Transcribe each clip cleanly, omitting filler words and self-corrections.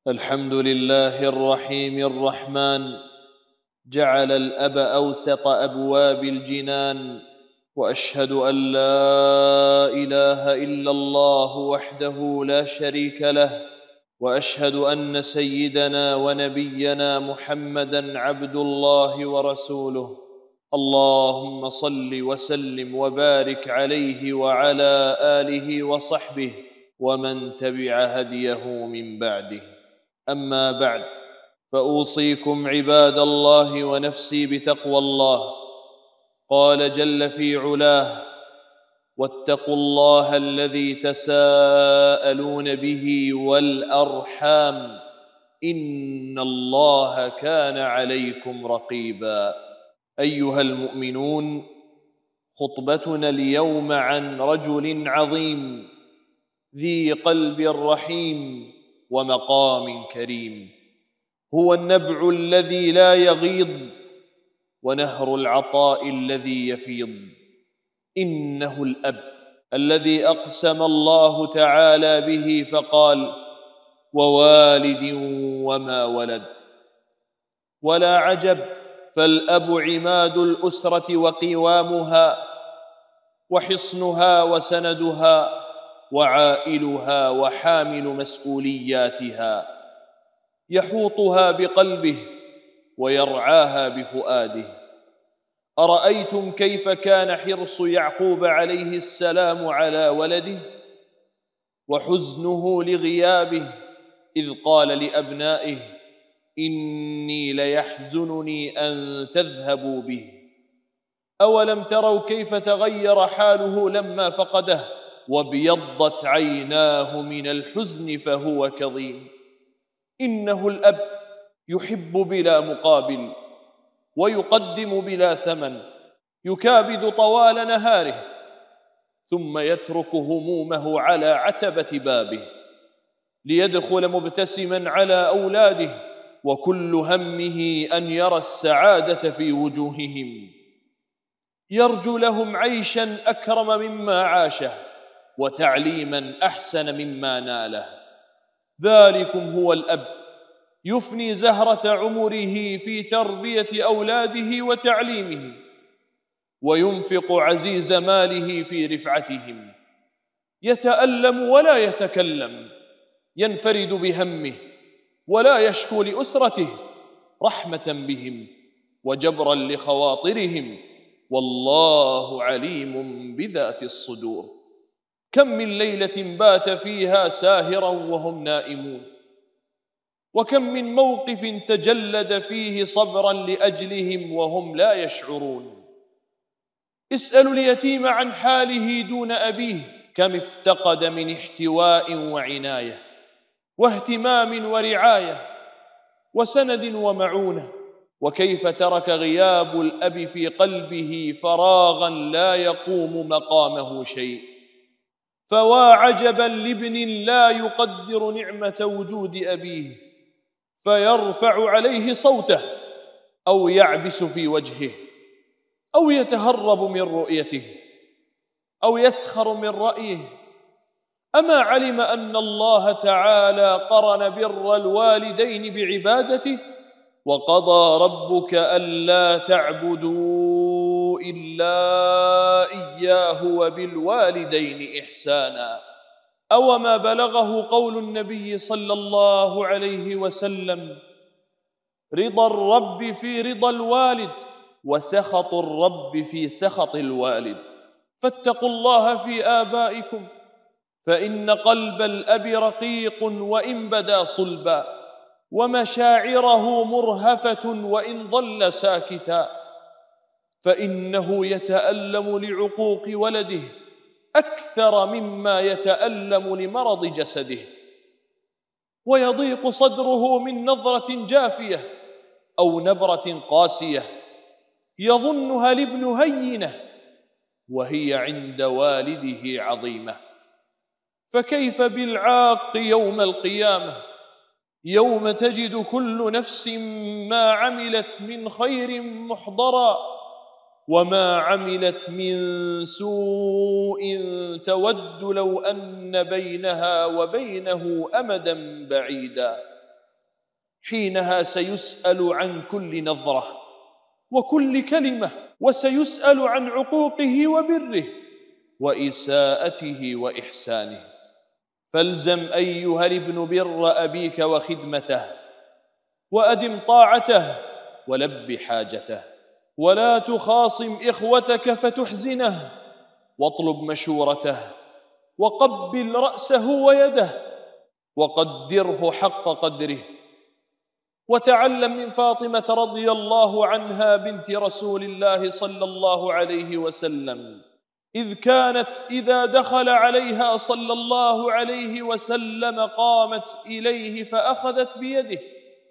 الحمد لله الرحيم الرحمن، جعل الأب أوسط أبواب الجنان، وأشهد أن لا إله إلا الله وحده لا شريك له، وأشهد أن سيدنا ونبينا محمدًا عبد الله ورسوله. اللهم صل وسلم وبارك عليه وعلى آله وصحبه ومن تبع هديه من بعده. أما بعد، فأوصيكم عباد الله ونفسي بتقوى الله. قال جل في علاه: واتقوا الله الذي تساءلون به والأرحام إن الله كان عليكم رقيبا. أيها المؤمنون، خطبتنا اليوم عن رجل عظيم ذي قلب رحيم ومقام كريم، هو النبع الذي لا يغيض ونهر العطاء الذي يفيض. إنه الأب الذي أقسم الله تعالى به فقال: ووالد وما ولد. ولا عجب، فالأب عماد الأسرة وقوامها وحصنها وسندها وعائلها وحامل مسؤولياتها، يحوطها بقلبه ويرعاها بفؤاده. أرأيتم كيف كان حرص يعقوب عليه السلام على ولده وحزنه لغيابه، إذ قال لأبنائه: إني ليحزنني أن تذهبوا به. أولم تروا كيف تغير حاله لما فقده، وابيضت عيناه من الحزن فهو كظيم. إنه الأب يحب بلا مقابل ويقدم بلا ثمن، يكابد طوال نهاره ثم يترك همومه على عتبة بابه ليدخل مبتسما على أولاده، وكل همه أن يرى السعادة في وجوههم، يرجو لهم عيشا أكرم مما عاشه وتعليما أحسن مما ناله. ذلكم هو الأب، يفني زهرة عمره في تربية أولاده وتعليمهم، وينفق عزيز ماله في رفعتهم، يتألم ولا يتكلم، ينفرد بهمه ولا يشكو لأسرته، رحمة بهم وجبرا لخواطرهم، والله عليم بذات الصدور. كم من ليلة بات فيها ساهرا وهم نائمون، وكم من موقف تجلد فيه صبرا لأجلهم وهم لا يشعرون. اسألوا اليتيم عن حاله دون أبيه، كم افتقد من احتواء وعناية واهتمام ورعاية وسند ومعونة، وكيف ترك غياب الأب في قلبه فراغا لا يقوم مقامه شيء. فوا عجبا لابن لا يقدر نعمة وجود أبيه، فيرفع عليه صوته أو يعبس في وجهه أو يتهرب من رؤيته أو يسخر من رأيه. أما علم أن الله تعالى قرن بر الوالدين بعبادته، وقضى ربك ألا تعبدوا إلا إياه وبالوالدين إحسانا. أوما بلغه قول النبي صلى الله عليه وسلم: رضا الرب في رضا الوالد وسخط الرب في سخط الوالد. فاتقوا الله في آبائكم، فإن قلب الأب رقيق وإن بدا صلبا، ومشاعره مرهفة وإن ظل ساكتا، فإنه يتألم لعقوق ولده أكثر مما يتألم لمرض جسده، ويضيق صدره من نظرة جافية أو نبرة قاسية يظنها الابن هينة وهي عند والده عظيمة. فكيف بالعاق يوم القيامة، يوم تجد كل نفس ما عملت من خير محضرا وما عملت من سوء تود لو أن بينها وبينه أمدا بعيدا. حينها سيسأل عن كل نظرة وكل كلمة، وسيسأل عن عقوقه وبره وإساءته وإحسانه. فالزم أيها الابن بر أبيك وخدمته، وأدم طاعته ولب حاجته، ولا تخاصم إخوتك فتحزنه، واطلب مشورته، وقبل رأسه ويده، وقدره حق قدره. وتعلم من فاطمة رضي الله عنها بنت رسول الله صلى الله عليه وسلم، إذ كانت إذا دخل عليها صلى الله عليه وسلم قامت إليه فأخذت بيده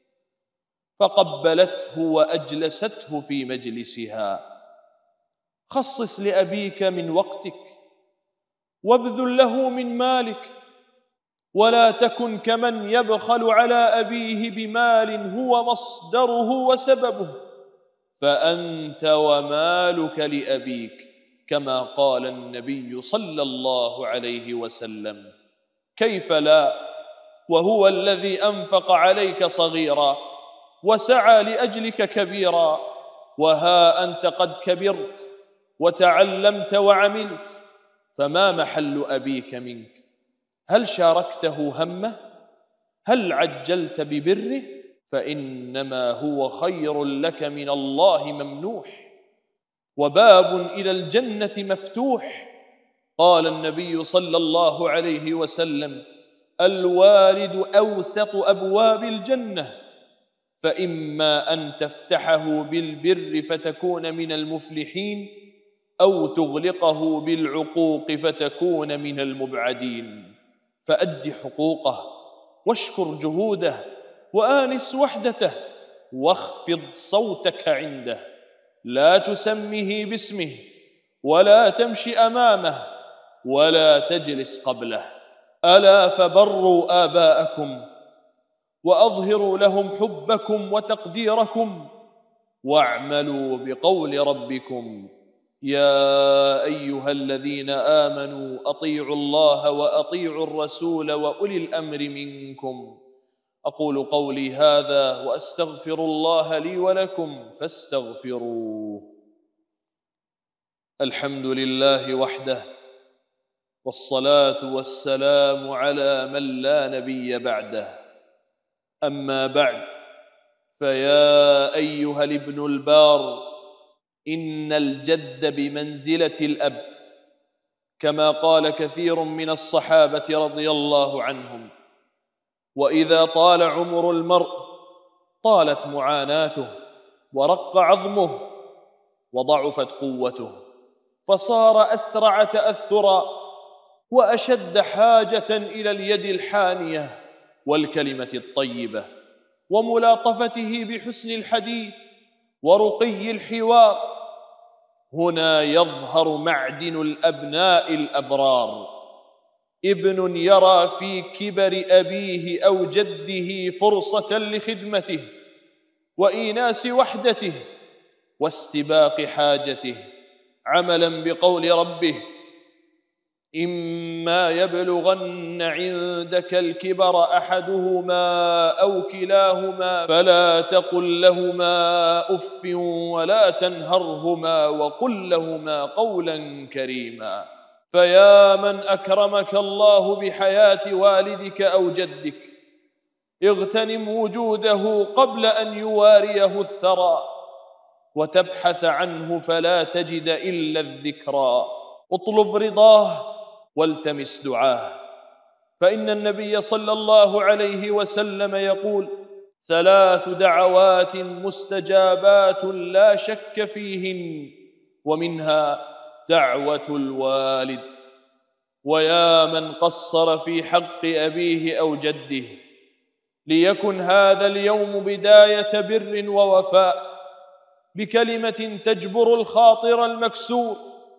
فقبلته وأجلسته في مجلسها. خصص لأبيك من وقتك، وابذل له من مالك، ولا تكن كمن يبخل على أبيه بمال هو مصدره وسببه، فأنت ومالك لأبيك، كما قال النبي صلى الله عليه وسلم: كيف لا وهو الذي أنفق عليك صغيرا وسعى لأجلك كبيرا، وها أنت قد كبرت وتعلمت وعملت، فما محل أبيك منك؟ هل شاركته همه؟ هل عجلت ببره؟ فإنما هو خير لك من الله ممنوح، وباب إلى الجنة مفتوح. قال النبي صلى الله عليه وسلم: الوالد أوسط أبواب الجنة، فإما أن تفتحه بالبر فتكون من المفلحين، أو تغلقه بالعقوق فتكون من المبعدين. فأد حقوقه، واشكر جهوده، وآنس وحدته، واخفض صوتك عنده. لا تسمه باسمه، ولا تمشي أمامه، ولا تجلس قبله. ألا فبروا آباءكم، وأظهروا لهم حبكم وتقديركم، واعملوا بقول ربكم: يا أيها الذين آمنوا أطيعوا الله وأطيعوا الرسول وأولي الأمر منكم. أقول قولي هذا وأستغفر الله لي ولكم فاستغفروه. الحمد لله وحده، والصلاة والسلام على من لا نبي بعده. أما بعد، فيا أيها الابن البار، إن الجد بمنزلة الأب، كما قال كثير من الصحابة رضي الله عنهم: وإذا طال عمر المرء طالت معاناته، ورق عظمه، وضعفت قوته، فصار أسرع تأثرا، وأشد حاجة إلى اليد الحانية والكلمة الطيبة، وملاطفته بحسن الحديث ورقي الحوار. هنا يظهر معدن الأبناء الأبرار: ابن يرى في كبر أبيه أو جده فرصة لخدمته وإيناس وحدته واستباق حاجته، عملا بقول ربه: إما يبلغن عندك الكبر أحدهما أو كلاهما فلا تقل لهما أف ولا تنهرهما وقل لهما قولا كريما. فيا من أكرمك الله بحياة والدك أو جدك، اغتنم وجوده قبل أن يواريه الثرى، وتبحث عنه فلا تجد إلا الذكرى. اطلب رضاه والتمس دعاه، فإن النبي صلى الله عليه وسلم يقول: 3 دعوات مستجابات لا شك فيهن، ومنها دعوة الوالد. ويا من قصر في حق أبيه أو جده، ليكن هذا اليوم بداية بر ووفاء، بكلمة تجبر الخاطر المكسور،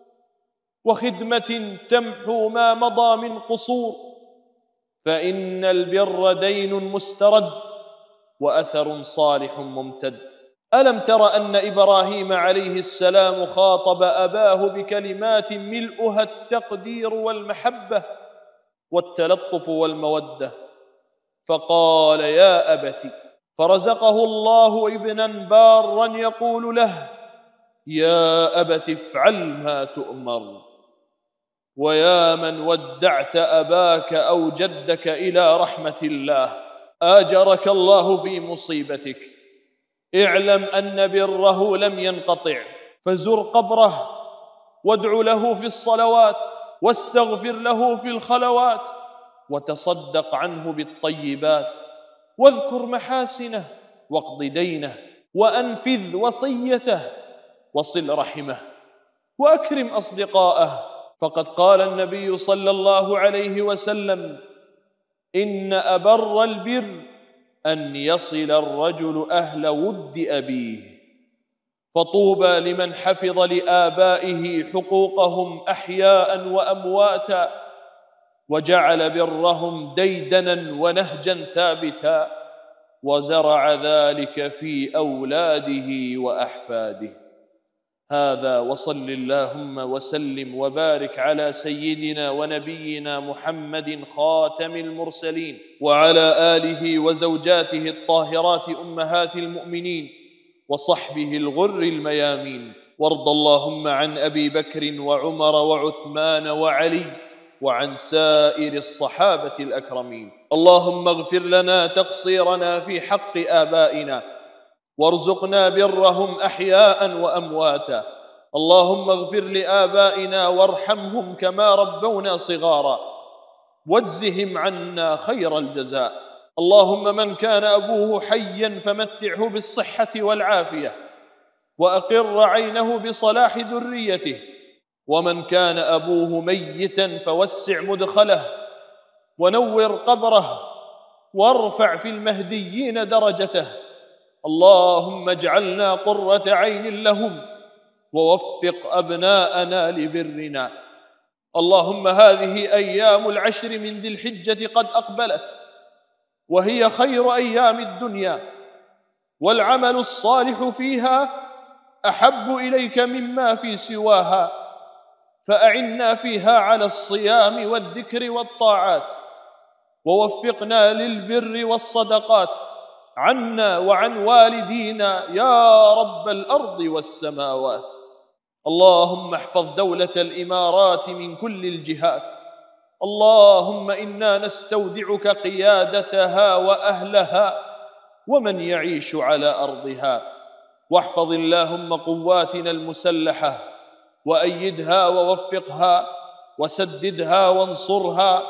وخدمة تمحو ما مضى من قصور، فإن البر دين مسترد وأثر صالح ممتد. ألم تر أن إبراهيم عليه السلام خاطب أباه بكلمات ملؤها التقدير والمحبة والتلطف والمودة، فقال: يا أبت، فرزقه الله ابنا بارا يقول له: يا أبت افعل ما تؤمر، ويا من ودعت أباك أو جدك إلى رحمة الله آجرك الله في مصيبتك، اعلم أن بره لم ينقطع، فزر قبره وادع له في الصلوات واستغفر له في الخلوات وتصدق عنه بالطيبات، واذكر محاسنه واقض دينه وأنفذ وصيته وصل رحمه وأكرم أصدقاءه. فقد قال النبي صلى الله عليه وسلم: إن أبر البر أن يصل الرجل أهل ود أبيه، فطوبى لمن حفظ لآبائه حقوقهم أحياء وأمواتا، وجعل برهم ديدنا ونهجا ثابتا، وزرع ذلك في أولاده وأحفاده. هذا، وصل اللهم وسلم وبارك على سيدنا ونبينا محمد خاتم المرسلين، وعلى آله وزوجاته الطاهرات أمهات المؤمنين، وصحبه الغر الميامين. وارض اللهم عن أبي بكر وعمر وعثمان وعلي، وعن سائر الصحابة الأكرمين. اللهم اغفر لنا تقصيرنا في حق آبائنا، وارزقنا برهم أحياء وأمواتا. اللهم اغفر لآبائنا وارحمهم كما ربونا صغارا، واجزهم عنا خير الجزاء. اللهم من كان أبوه حيا فمتعه بالصحة والعافية، وأقر عينه بصلاح ذريته، ومن كان أبوه ميتا فوسع مدخله ونور قبره وارفع في المهديين درجته. اللهم اجعلنا قرة عين لهم، ووفق أبناءنا لبرنا. اللهم هذه أيام العشر من ذي الحجة قد أقبلت، وهي خير أيام الدنيا، والعمل الصالح فيها أحب إليك مما في سواها، فأعنا فيها على الصيام والذكر والطاعات، ووفقنا للبر والصدقات عنا وعن والدينا يا رب الأرض والسماوات. اللهم احفظ دولة الإمارات من كل الجهات. اللهم إنا نستودعك قيادتها وأهلها ومن يعيش على أرضها، واحفظ اللهم قواتنا المسلحة وأيدها ووفقها وسددها وانصرها.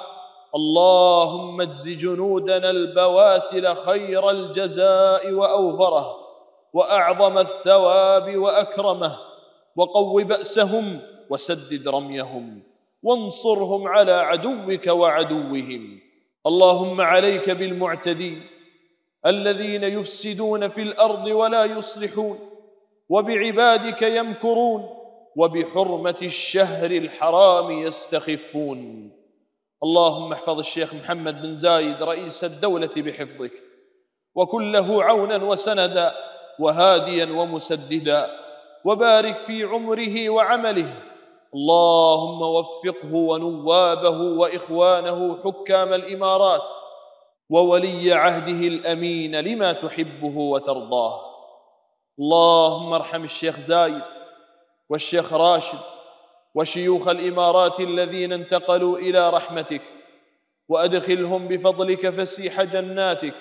اللهم اجز جنودنا البواسل خير الجزاء وأوفره وأعظم الثواب وأكرمه، وقو بأسهم وسدد رميهم، وانصرهم على عدوك وعدوهم. اللهم عليك بالمعتدين الذين يفسدون في الأرض ولا يصلحون، وبعبادك يمكرون، وبحرمة الشهر الحرام يستخفون. اللهم احفظ الشيخ محمد بن زايد رئيس الدولة بحفظك، وكن له عونا وسندا وهاديا ومسددا، وبارك في عمره وعمله. اللهم وفقه ونوابه وإخوانه حكام الإمارات وولي عهده الأمين لما تحبه وترضاه. اللهم ارحم الشيخ زايد والشيخ راشد وشيوخ الإمارات الذين انتقلوا إلى رحمتك، وأدخلهم بفضلك فسيح جناتك.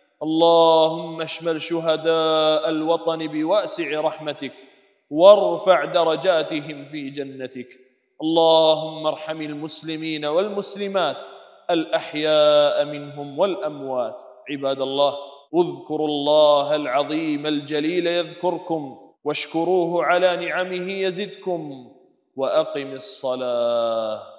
اللهم اشمل شهداء الوطن بواسع رحمتك، وارفع درجاتهم في جنتك. اللهم ارحم المسلمين والمسلمات الأحياء منهم والأموات. عباد الله، اذكروا الله العظيم الجليل يذكركم، واشكروه على نعمه يزدكم، وأقم الصلاة.